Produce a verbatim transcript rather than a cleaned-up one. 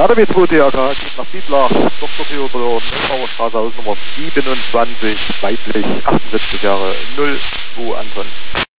R D W zwei D R K geht nach Bieblach, Doktor Theodor, Neumauerstraße, Hausnummer siebenundzwanzig, weiblich, achtundsiebzig Jahre, null zwei Anton.